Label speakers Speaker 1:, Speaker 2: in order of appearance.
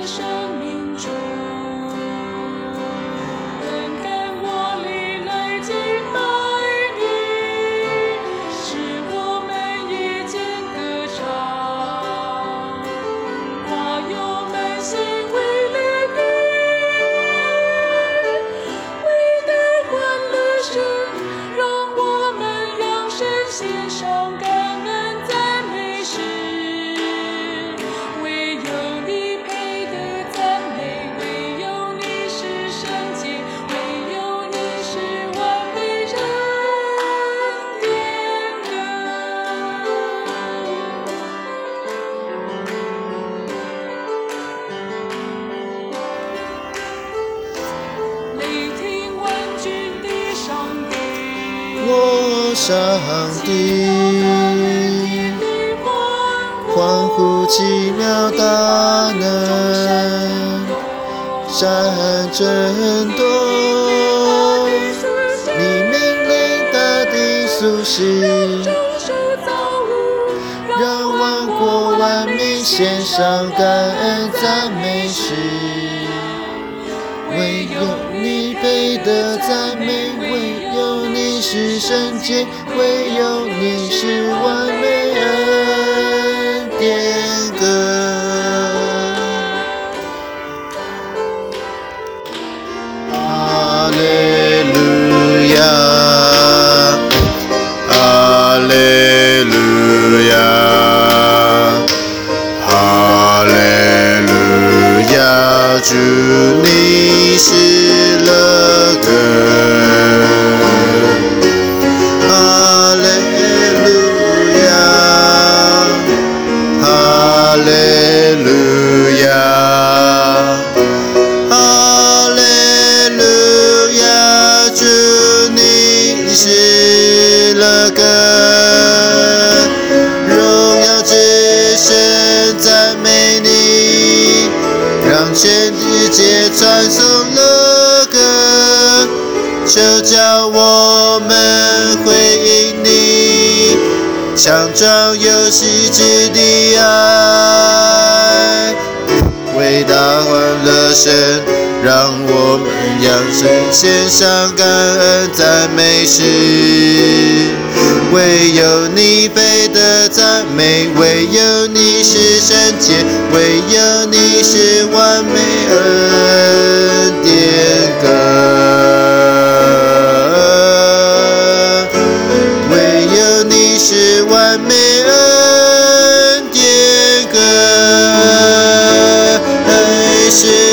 Speaker 1: 生命中，恩感我里累积百年，使我们夜间歌唱，花友们心为怜悯，为带欢乐声，让我们扬声献上感恩赞美诗。唯有你配得赞美，唯有你是圣洁，唯有你是完美人典歌。雷霆万军的上帝，
Speaker 2: 我上帝，欢呼奇妙大能，山震动，你命令大地苏醒，让万国万民献上感恩赞美诗。唯有你配得赞美，唯有你是圣洁，唯有你是完美恩典歌。哈利路亚，哈利路亚，哈利路亚，主你是乐歌。哈利路亚，哈利路亚，哈利路亚，主你是乐歌。荣耀之神赞美你，让全世界传颂乐歌，求叫我们回应你，强壮有细致的爱，伟大欢乐声，让我们扬声献上感恩赞美诗。唯有你配得赞美，唯有你是圣洁，唯有你是完美恩典歌。唯有你是完美恩典歌，是